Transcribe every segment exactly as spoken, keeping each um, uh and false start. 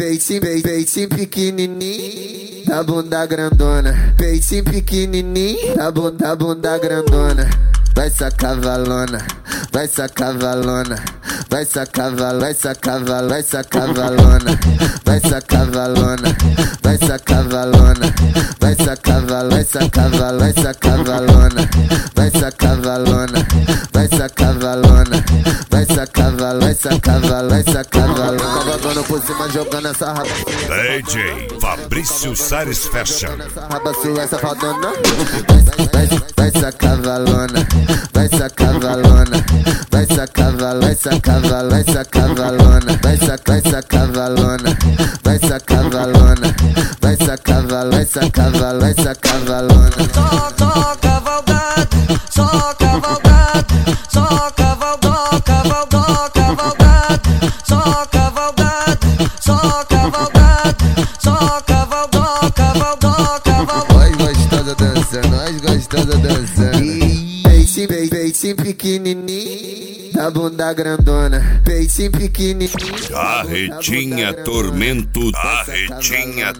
peitinho, peitinho pequenininho, da bunda grandona. Peitinho pequenininho, da bunda, bunda grandona. Vai sacar valona, vai sacar valona, vai sacar val, vai sacar val, vai sacar valona, vai sacar valona, vai sacar valona, vai sacar val, vai sacar val, vai sacar valona, vai sacar valona, vai sacar valona, vai sacar val, vai sacar val, vai sacar valona. Cavagando por cima, jogando essa raba. D J Fabrício Sares Fashion. Essa raba sua, essa fadona. Vai, vai, vai sacar valona, vai sacar valona, vai sacar val, vai sacar val, vai sacar valona, vai sacar, vai sacar valona, vai sacar valona, vai sacar val, vai sacar val, vai sacar valona. Só, só cavalgada, só cavalgada, só cavalgada, cavalgada, cavalgada, só cavalgada, só cavalgada, só cavalgada, cavalgada, cavalgada. Nós gostosa dançando, nós gostosa dançando. Peitinho, peitinho pequenininho, da bunda grandona. Peitinho pequenininho, Carretinha Tormento, Carretinha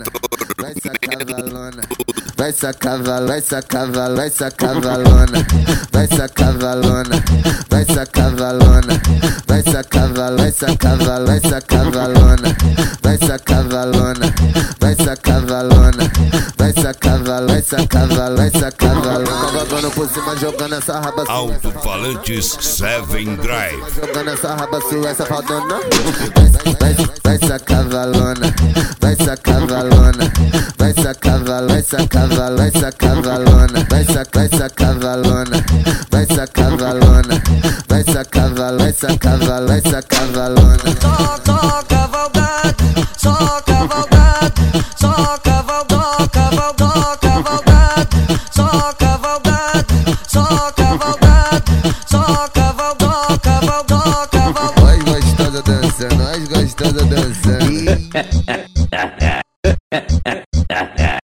Tormento. Vai sacar val, vai sacar val, vai sacar valona, vai sacar valona, vai sacar valona, vai sacar val, vai sacar val, vai sacar valona, vai sacar valona, vai sacar valona, vai sacar val, vai sacar val, vai sacar valona. Cavagando por cima, jogando essa raba. Alto-falantes Seven Drive. Jogando essa raba sua, essa fadona. Vai, vai, vai sacar valona, vai sacar valona, vai sacar val, vai sacar val, vai sacar valona, vai sacar, vai sacar valona, vai sacar valona, vai sacar val, vai sacar val, vai sacar valona. Só, só cavalgada, só cavalgada, só cavalgada, cavalgada, cavalgada, só cavalgada, só cavalgada, só cavalgada, cavalgada, cavalgada. Nós gostosa dançando, nós gostosa dançando.